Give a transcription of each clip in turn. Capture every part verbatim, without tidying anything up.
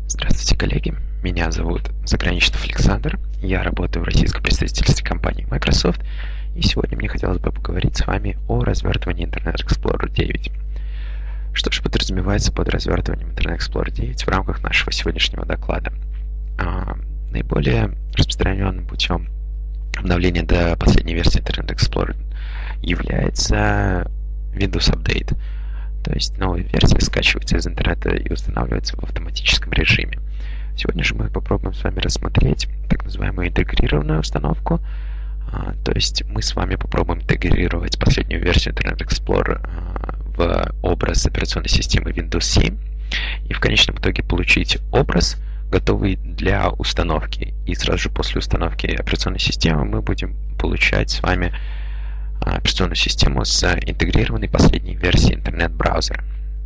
Здравствуйте, коллеги. Меня зовут Заграничный Александр. Я работаю в российском представительстве компании Microsoft. И сегодня мне хотелось бы поговорить с вами о развертывании Internet Explorer девять. Что же подразумевается под развертыванием Internet Explorer девять в рамках нашего сегодняшнего доклада? А, наиболее распространенным путем обновления до последней версии Internet Explorer является Windows Update. То есть новая версия скачивается из интернета и устанавливается в автоматическом режиме. Сегодня же мы попробуем с вами рассмотреть так называемую интегрированную установку. То есть мы с вами попробуем интегрировать последнюю версию Internet Explorer в образ операционной системы Windows семь и в конечном итоге получить образ, готовый для установки. И сразу же после установки операционной системы мы будем получать с вами операционную систему с интегрированной последней версией интернет-браузера.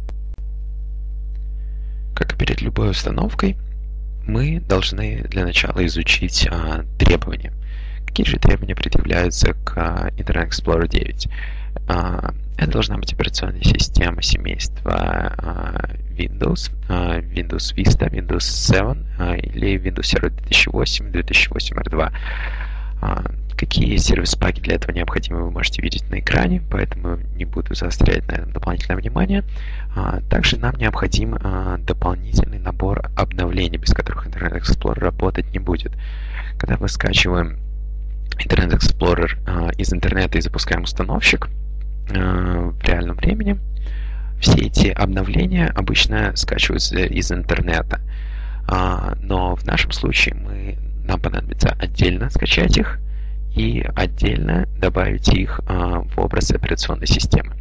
Как и перед любой установкой, мы должны для начала изучить а, требования. Какие же требования предъявляются к а, Internet Explorer девять? А, это должна быть операционная система семейства а, Windows, а, Windows Vista, Windows семь а, или Windows Server две тысячи восемь, две тысячи восемь эр два. А, Какие сервис-паки для этого необходимы, вы можете видеть на экране, поэтому не буду заострять на этом дополнительное внимание. Также нам необходим дополнительный набор обновлений, без которых Internet Explorer работать не будет. Когда мы скачиваем Internet Explorer из интернета и запускаем установщик в реальном времени, все эти обновления обычно скачиваются из интернета. Но в нашем случае мы, нам понадобится отдельно скачать их и отдельно добавить их а, в образ операционной системы.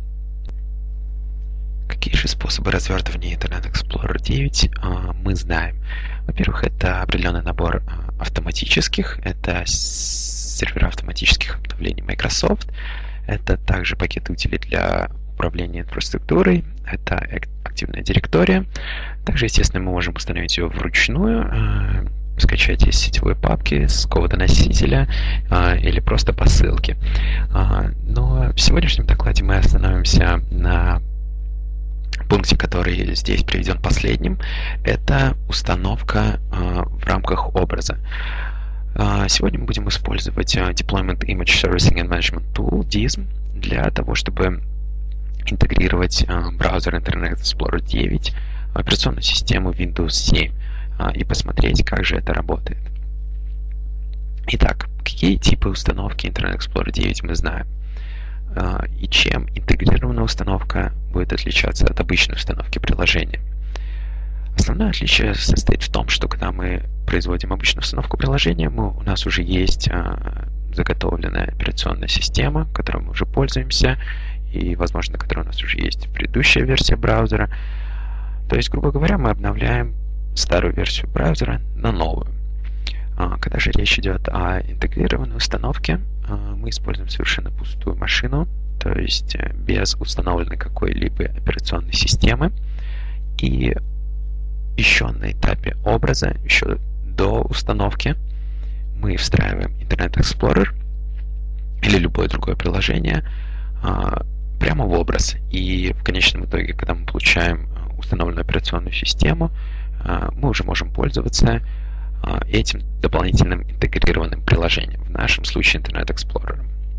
Какие же способы развертывания Internet Explorer девять а, мы знаем? Во-первых, это определенный набор а, автоматических, это сервера автоматических обновлений Microsoft, это также пакеты утилит для управления инфраструктурой, это активная директория. Также, естественно, мы можем установить ее вручную, а, скачать из сетевой папки, с какого-то носителя а, или просто по ссылке. А, но в сегодняшнем докладе мы остановимся на пункте, который здесь приведен последним. Это установка а, в рамках образа. А, сегодня мы будем использовать а, Deployment Image Servicing and Management Tool, ди ай эс эм, для того, чтобы интегрировать а, браузер Internet Explorer девять в операционную систему Windows семь и посмотреть, как же это работает. Итак, какие типы установки Internet Explorer девять мы знаем, и чем интегрированная установка будет отличаться от обычной установки приложения. Основное отличие состоит в том, что когда мы производим обычную установку приложения, мы, у нас уже есть заготовленная операционная система, которой мы уже пользуемся, и, возможно, которая у нас уже есть предыдущая версия браузера. То есть, грубо говоря, мы обновляем старую версию браузера на новую. Когда же речь идет о интегрированной установке, мы используем совершенно пустую машину, то есть без установленной какой-либо операционной системы. И еще на этапе образа, еще до установки, мы встраиваем Internet Explorer или любое другое приложение прямо в образ. И в конечном итоге, когда мы получаем установленную операционную систему, мы уже можем пользоваться этим дополнительным интегрированным приложением, в нашем случае Internet Explorer.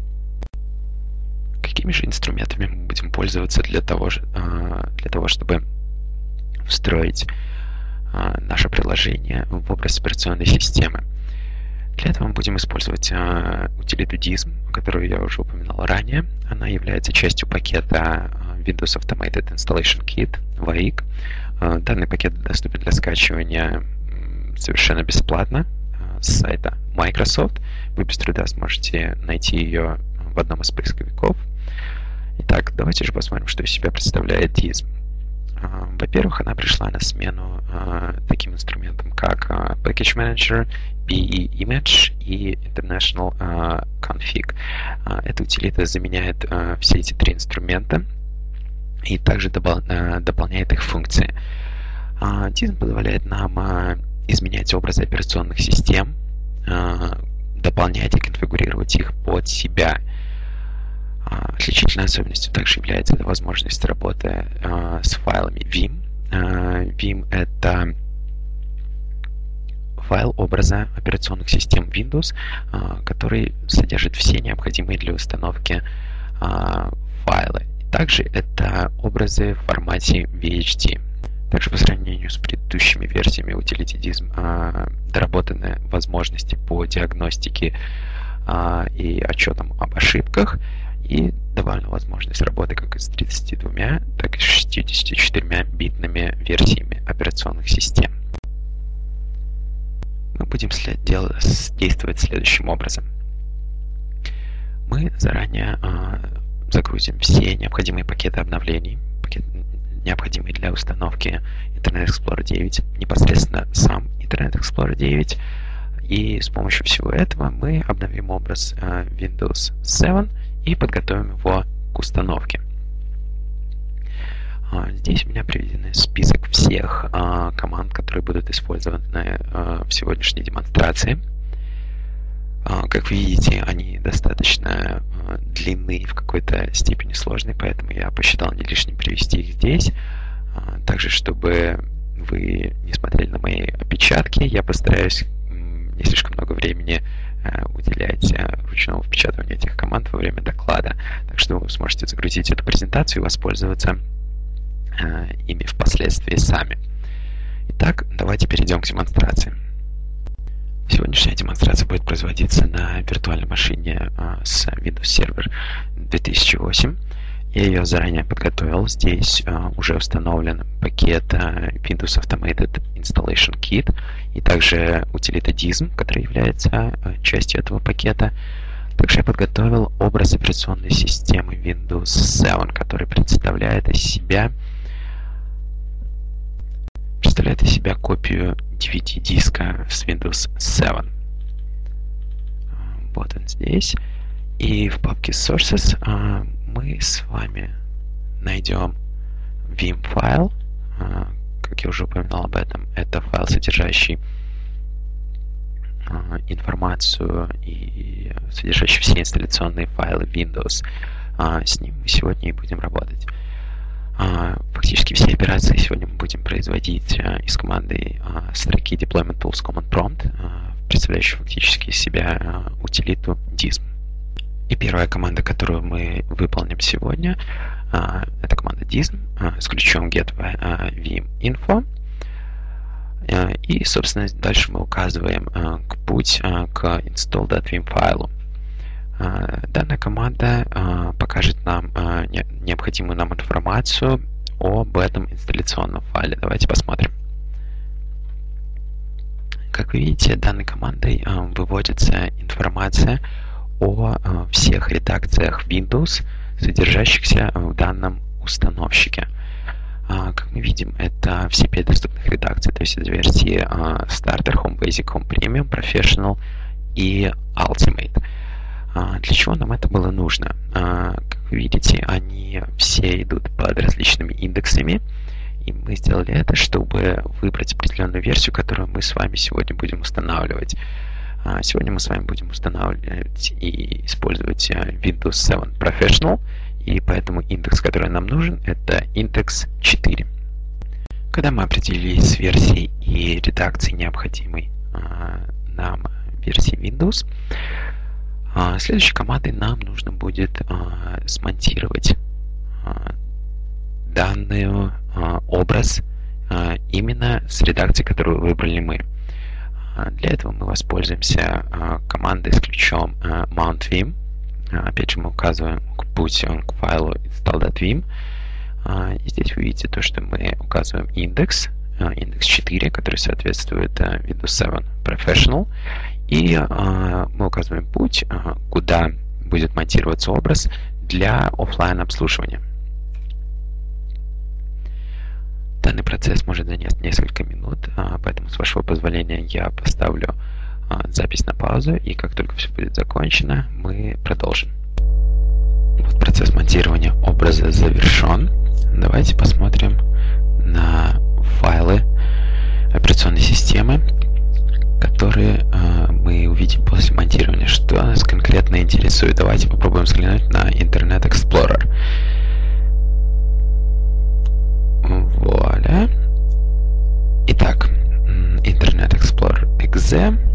Какими же инструментами мы будем пользоваться для того, для того чтобы встроить наше приложение в образ операционной системы? Для этого мы будем использовать утилиту ди ай эс эм, которую я уже упоминал ранее. Она является частью пакета Windows Automated Installation Kit, ви эй ай си. Данный пакет доступен для скачивания совершенно бесплатно с сайта Microsoft. Вы без труда сможете найти ее в одном из поисковиков. Итак, давайте же посмотрим, что из себя представляет ди ай эс эм. Во-первых, она пришла на смену таким инструментам, как Package Manager, пи и Image и International Config. Эта утилита заменяет все эти три инструмента и также дополняет их функции. ди ай эс эм позволяет нам изменять образы операционных систем, дополнять и конфигурировать их под себя. Отличительной особенностью также является возможность работы с файлами Vim. Vim — это образа операционных систем Windows, который содержит все необходимые для установки файлы. Также это образы в формате ви эйч ди. Также по сравнению с предыдущими версиями Utility Dism доработаны возможности по диагностике и отчетам об ошибках, и добавлена возможность работы как с тридцатью двумя, так и с шестьюдесятью четырьмя битными версиями операционных систем. Мы будем след... дел... действовать следующим образом. Мы заранее э, загрузим все необходимые пакеты обновлений, пакет... необходимые для установки Internet Explorer девять, непосредственно сам Internet Explorer девять, и с помощью всего этого мы обновим образ э, Windows семь и подготовим его к установке. Здесь у меня приведен список всех а, команд, которые будут использованы а, в сегодняшней демонстрации. А, как вы видите, они достаточно а, длинны, в какой-то степени сложные, поэтому я посчитал не лишним привести их здесь. А, также, чтобы вы не смотрели на мои опечатки, я постараюсь м, не слишком много времени а, уделять а, ручному впечатыванию этих команд во время доклада. Так что вы сможете загрузить эту презентацию и воспользоваться ими впоследствии сами. Итак, давайте перейдем к демонстрации. Сегодняшняя демонстрация будет производиться на виртуальной машине с Windows Server две тысячи восемь. Я ее заранее подготовил. Здесь уже установлен пакет Windows Automated Installation Kit и также Utility Dism, который является частью этого пакета. Также я подготовил образ операционной системы Windows семь, который представляет из себя представляет из себя копию ди ви ди-диска с Windows семь. Вот он здесь. И в папке Sources мы с вами найдем vim файл. Как я уже упоминал об этом, это файл, содержащий информацию и содержащий все инсталляционные файлы Windows. С ним мы сегодня и будем работать. Фактически все операции сегодня мы будем производить из команды строки Deployment Tools Command Prompt, представляющей фактически из себя утилиту dism. И первая команда, которую мы выполним сегодня, это команда dism с ключом get vim info. И, собственно, дальше мы указываем путь к install.vim файлу. Данная команда покажет нам необходимую нам информацию об этом инсталляционном файле. Давайте посмотрим. Как вы видите, данной командой выводится информация о всех редакциях Windows, содержащихся в данном установщике. Как мы видим, это все пять доступных редакций, то есть это версии Starter, Home Basic, Home Premium, Professional и Ultimate. Для чего нам это было нужно? Как вы видите, они все идут под различными индексами, и мы сделали это, чтобы выбрать определенную версию, которую мы с вами сегодня будем устанавливать. Сегодня мы с вами будем устанавливать и использовать Windows семь Professional, и поэтому индекс, который нам нужен, это индекс четыре. Когда мы определились с версией и редакцией необходимой нам версии Windows, следующей командой нам нужно будет смонтировать данный образ именно с редакцией, которую выбрали мы. Для этого мы воспользуемся командой с ключом mount.vim. Опять же, мы указываем путь к файлу install.vim. И здесь вы видите то, что мы указываем индекс, индекс четыре, который соответствует Windows семь Professional. И мы указываем путь, куда будет монтироваться образ для офлайн обслуживания. Данный процесс может занять несколько минут, поэтому, с вашего позволения, я поставлю запись на паузу, и как только все будет закончено, мы продолжим. Вот процесс монтирования образа завершен. Давайте посмотрим на файлы операционной системы, которые мы увидим после монтирования. Что нас конкретно интересует? Давайте попробуем взглянуть на Internet Explorer. Вуаля. Итак, Internet Explorer .exe.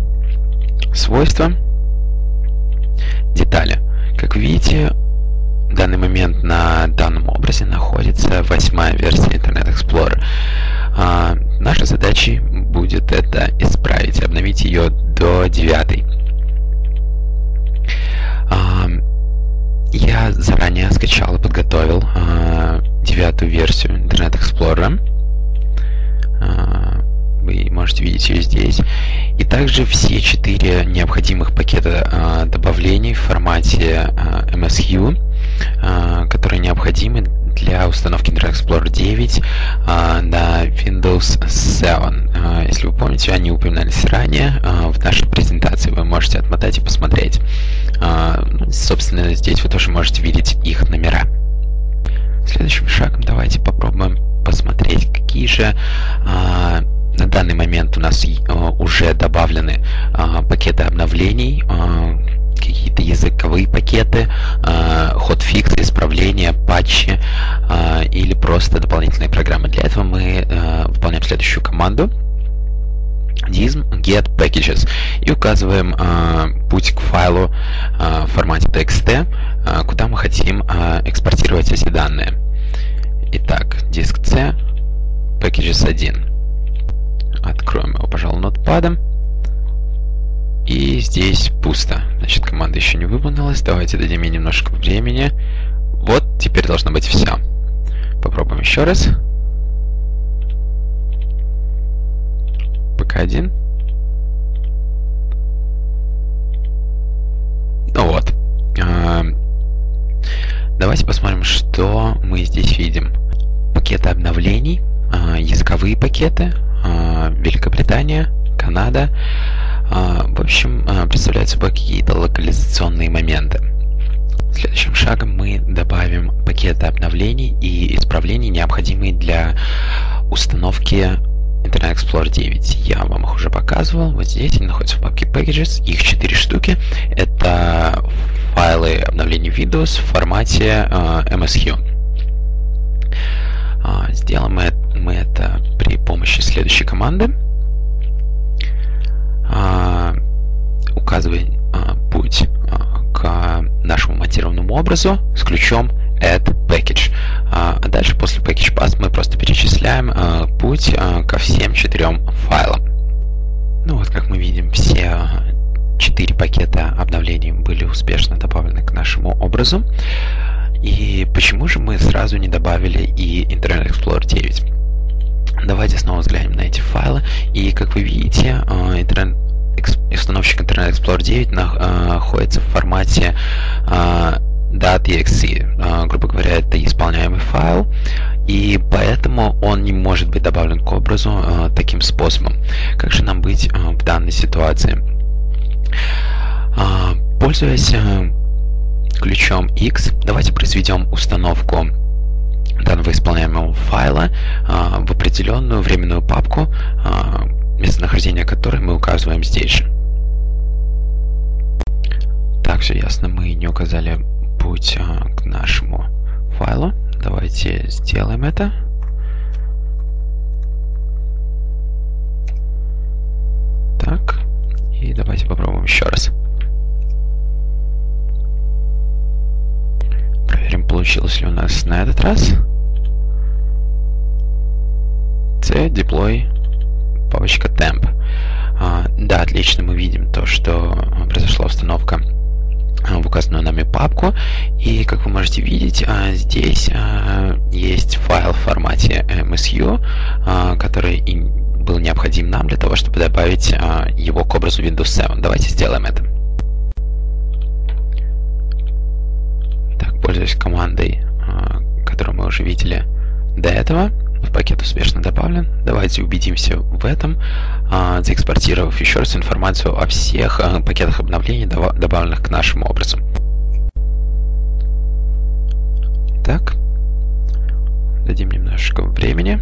свойства, детали. Как вы видите, в данный момент на данном образе находится восьмая версия Internet Explorer. А, нашей задачей будет это исправить, обновить ее до девятой. А, я заранее скачал и подготовил а, девятую версию Internet Explorer. А, вы можете видеть ее здесь. И также все четыре необходимых пакета а, добавлений в формате а, эм эс ю, а, которые необходимы для установки Internet Explorer девять а, на Windows семь. А, если вы помните, они упоминались ранее а, в нашей презентации. Вы можете отмотать и посмотреть. А, собственно, здесь вы тоже можете видеть их номера. Следующим шагом давайте попробуем посмотреть, какие же а, на данный момент у нас а, уже добавлены а, пакеты обновлений, а, какие-то языковые пакеты, а, hotfix, исправления, патчи а, или просто дополнительные программы. Для этого мы а, выполняем следующую команду dism get packages и указываем а, путь к файлу а, в формате txt, а, куда мы хотим а, экспортировать эти данные. Итак, диск C, packages один. Откроем его, пожалуй, нотпадом. И здесь пусто. Значит, команда еще не выполнилась. Давайте дадим ей немножко времени. Вот, теперь должно быть все. Попробуем еще раз. пи кей один. Ну вот. Давайте посмотрим, что мы здесь видим. Пакеты обновлений, языковые пакеты, Великобритания, Канада. В общем, представляют собой какие-то локализационные моменты. Следующим шагом мы добавим пакеты обновлений и исправлений, необходимые для установки Internet Explorer девять. Я вам их уже показывал. Вот здесь они находятся в папке Packages. Их четыре штуки. Это файлы обновлений Windows в формате эм эс ю. Сделаем мы, мы это при помощи следующей команды. Указываем путь к нашему монтированному образу с ключом add package. А дальше после package path мы просто перечисляем путь ко всем четырем файлам. Ну вот, как мы видим, все четыре пакета обновлений были успешно добавлены к нашему образу. И почему же мы сразу не добавили и Internet Explorer девять? Давайте снова взглянем на эти файлы. И как вы видите, интернет, установщик Internet Explorer девять находится в формате .exe. Грубо говоря, это исполняемый файл, и поэтому он не может быть добавлен к образу таким способом. Как же нам быть в данной ситуации? Пользуясь ключом X, давайте произведем установку данного исполняемого файла а, в определенную временную папку, а, местонахождение которой мы указываем здесь же. Так, все ясно, мы не указали путь а, к нашему файлу. Давайте сделаем это. Так, и давайте попробуем еще раз. Проверим, получилось ли у нас на этот раз. C, deploy, папочка temp. А, да, отлично, мы видим то, что произошла установка в указанную нами папку. И, как вы можете видеть, а, здесь а, есть файл в формате эм эс ю, а, который и был необходим нам для того, чтобы добавить а, его к образу Windows семь. Давайте сделаем это. Так, пользуясь командой, которую мы уже видели до этого, в пакет успешно добавлен. Давайте убедимся в этом, заэкспортировав еще раз информацию о всех пакетах обновлений, добавленных к нашему образу. Так, дадим немножко времени.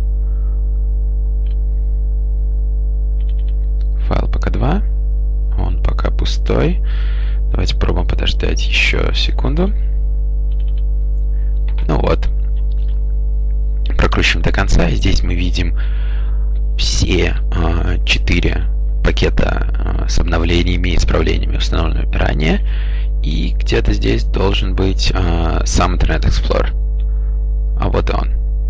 Файл пи кей два, он пока пустой. Давайте попробуем подождать еще секунду. Ну вот. Прокручиваем до конца. И здесь мы видим все четыре пакета с обновлениями и исправлениями, установленными ранее. И где-то здесь должен быть сам Internet Explorer. А вот и он.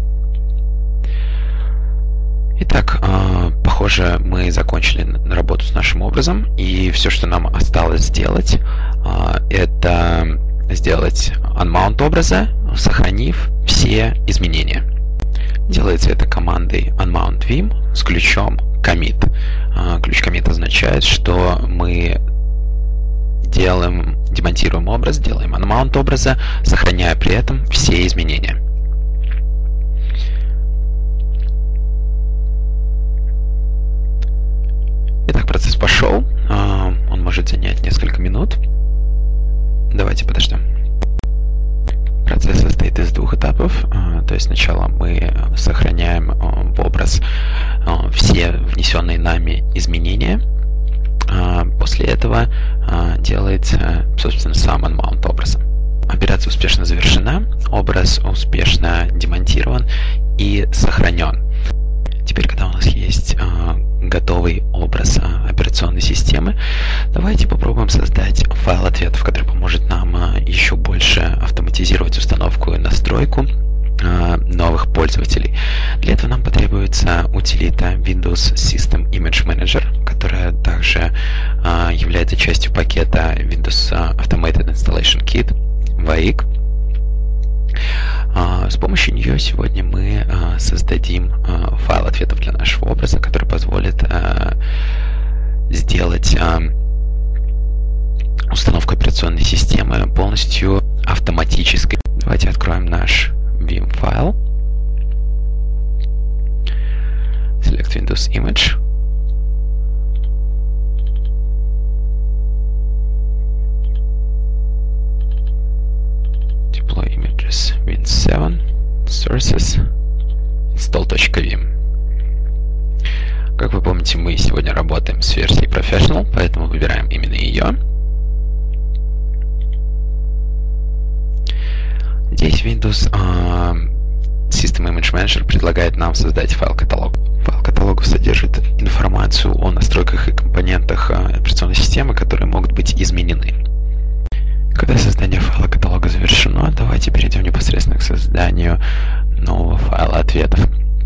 Итак, похоже, мы закончили работу с нашим образом, и все, что нам осталось сделать, это сделать unmount образа, сохранив все изменения. Делается это командой unmount vim с ключом commit. Ключ commit означает, что мы делаем, демонтируем образ, делаем unmount образа, сохраняя при этом все изменения. Итак, процесс пошел. Он может занять несколько минут. Давайте подождем. Процесс состоит из двух этапов. То есть сначала мы сохраняем в образ все внесенные нами изменения. После этого делается, собственно, сам unmount образа. Операция успешно завершена, образ успешно демонтирован и сохранен. Теперь, когда у нас есть готовый образ операционной системы, давайте попробуем создать файл ответов, который поможет нам еще больше автоматизировать установку и настройку новых пользователей. Для этого нам потребуется утилита Windows System Image Manager, которая также является частью пакета Windows Automated Installation Kit, ви эй ай си. С помощью нее сегодня мы создадим файл ответов для нашего образа, который позволит сделать установку операционной системы полностью автоматической. Давайте откроем наш vim файл. Select Windows Image. Deploy images win seven sources install.vim. Как вы помните, мы сегодня работаем с версией Professional, поэтому выбираем именно ее. Здесь Windows uh, System Image Manager предлагает нам создать файл-каталог. Файл каталога содержит информацию о настройках и компонентах uh, операционной системы, которые могут быть изменены. Когда создание файла каталога завершено, давайте перейдем непосредственно к созданию нового файла ответов.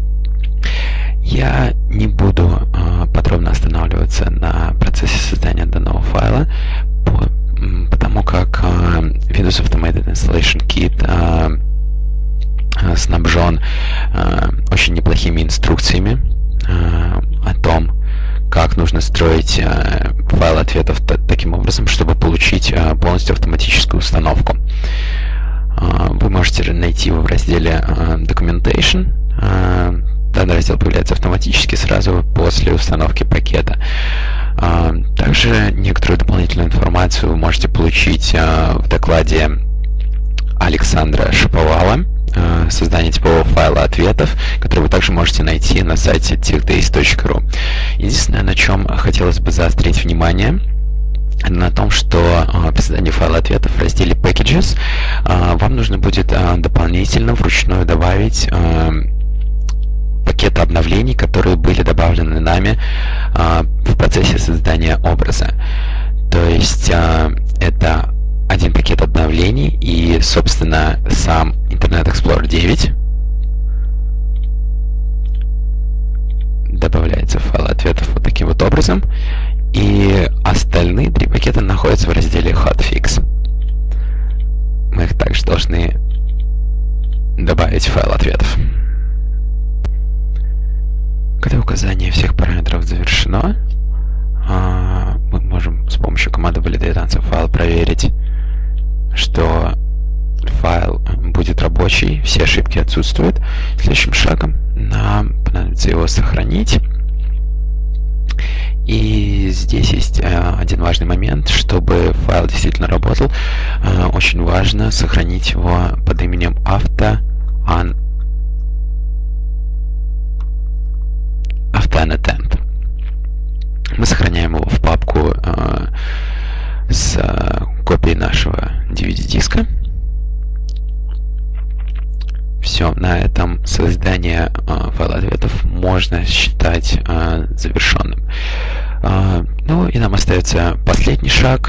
Я не буду э, подробно останавливаться на процессе создания данного файла, по, потому как э, Windows Automated Installation Kit э, э, снабжен э, очень неплохими инструкциями э, о том, как нужно строить э, файл ответов таким образом, чтобы получить э, полностью автоматическую установку. Э, вы можете найти его в разделе э, Documentation. Э, данный раздел появляется автоматически сразу после установки пакета. Э, также некоторую дополнительную информацию вы можете получить э, в докладе Александра Шаповала, создание типового файла ответов, который вы также можете найти на сайте techdays точка ру. Единственное, на чем хотелось бы заострить внимание, на том, что при создании файла ответов в разделе Packages вам нужно будет дополнительно вручную добавить пакеты обновлений, которые были добавлены нами в процессе создания образа. То есть это один пакет обновлений и, собственно, сам Internet Explorer девять добавляется в файл ответов вот таким вот образом, и остальные три пакета находятся в разделе Hotfix. Мы их также должны добавить в файл ответов. Когда указание всех параметров завершено, мы можем с помощью команды validate answer file проверить, что файл будет рабочий, все ошибки отсутствуют. Следующим шагом нам понадобится его сохранить. И здесь есть один важный момент. Чтобы файл действительно работал, очень важно сохранить его под именем auto unattend. Мы сохраняем его в папку э, с э, копией нашего ди ви ди-диска. Все, на этом создание э, файла ответов можно считать э, завершенным. Ну и нам остается последний шаг.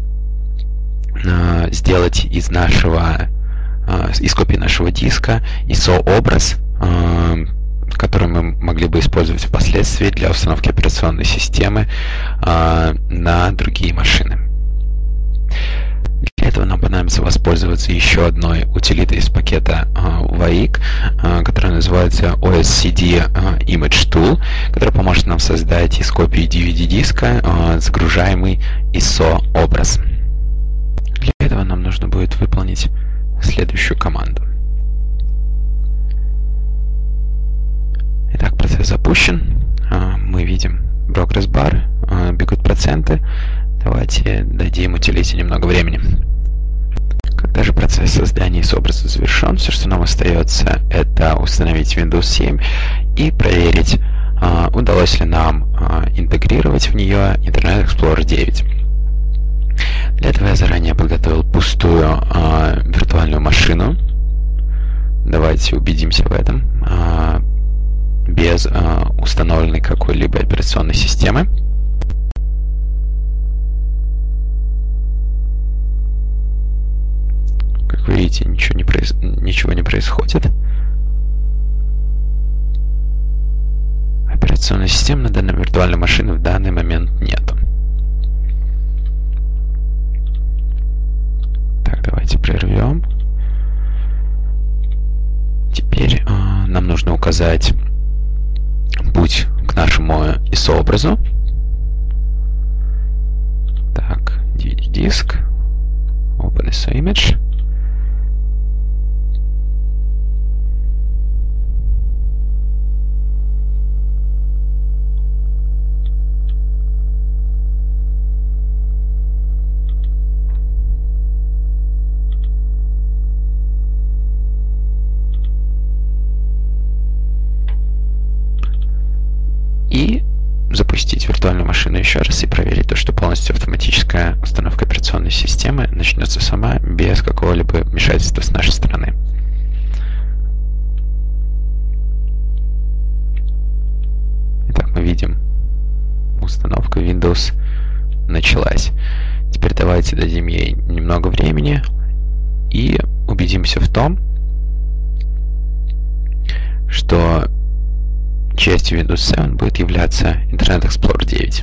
Сделать из нашего, из копии нашего диска ай эс о-образ, который мы могли бы использовать впоследствии для установки операционной системы на другие машины. Для этого нам понадобится воспользоваться еще одной утилитой из пакета ваик, которая называется о эс си ди Image Tool, которая поможет нам создать из копии ди ви ди-диска загружаемый ай эс о-образ. Для этого нам нужно будет выполнить следующую команду. Итак, процесс запущен. Мы видим progress bar, бегут проценты. Давайте дадим утилите немного времени. Когда же процесс создания ай эс о-образа завершен, все, что нам остается, это установить Windows семь и проверить, удалось ли нам интегрировать в нее Internet Explorer девять. Для этого я заранее подготовил пустую э, виртуальную машину. Давайте убедимся в этом. Э, без э, установленной какой-либо операционной системы. Как вы видите, ничего не, произ... ничего не происходит. Операционной системы на данной виртуальной машине в данный момент нету. Так, давайте прервем. Теперь э, нам нужно указать путь к нашему ай эс о-образу. Так, ди ви ди-диск, Open ай эс о Image. И запустить виртуальную машину еще раз и проверить то, что полностью автоматическая установка операционной системы начнется сама, без какого-либо вмешательства с нашей стороны. Итак, мы видим, установка Windows началась. Теперь давайте дадим ей немного времени и убедимся в том, что частью Windows семь будет являться Internet Explorer девять.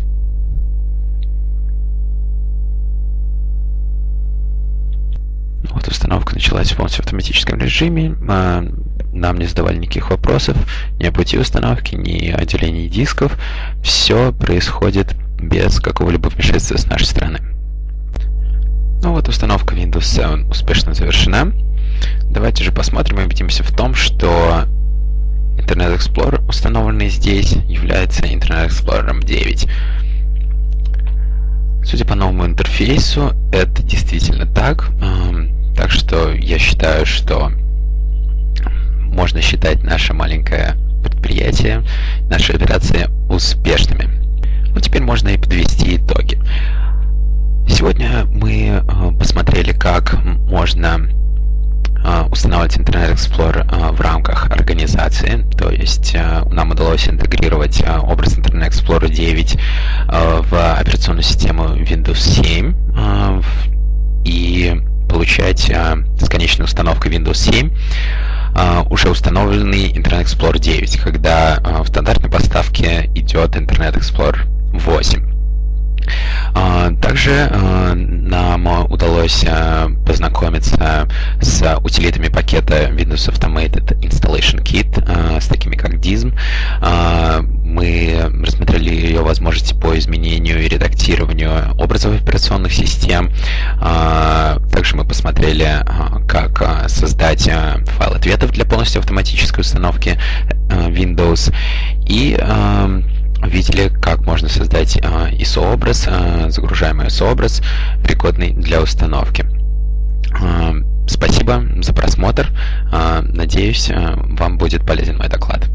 Вот установка началась в полностью автоматическом режиме. Нам не задавали никаких вопросов ни о пути установки, ни о делении дисков. Все происходит без какого-либо вмешательства с нашей стороны. Ну вот, установка Windows семь успешно завершена. Давайте же посмотрим и убедимся в том, что Internet Explorer, установленный здесь, является Internet Explorer девять. Судя по новому интерфейсу, это действительно так. Так что я считаю, что можно считать наше маленькое предприятие, наши операции успешными. Ну, теперь можно и подвести итоги. Сегодня мы посмотрели, как можно устанавливать Internet Explorer в рамках организации, то есть нам удалось интегрировать образ Internet Explorer девять в операционную систему Windows семь и получать с конечной установкой Windows семь уже установленный Internet Explorer девять, когда в стандартной поставке идет Internet Explorer восемь. Также нам удалось познакомиться с утилитами пакета Windows Automated Installation Kit, с такими как дизм. Мы рассмотрели ее возможности по изменению и редактированию образов операционных систем. Также мы посмотрели, как создать файл ответов для полностью автоматической установки Windows. И видели, как можно создать ай эс о-образ, загружаемый ай эс о-образ, пригодный для установки. Спасибо за просмотр. Надеюсь, вам будет полезен мой доклад.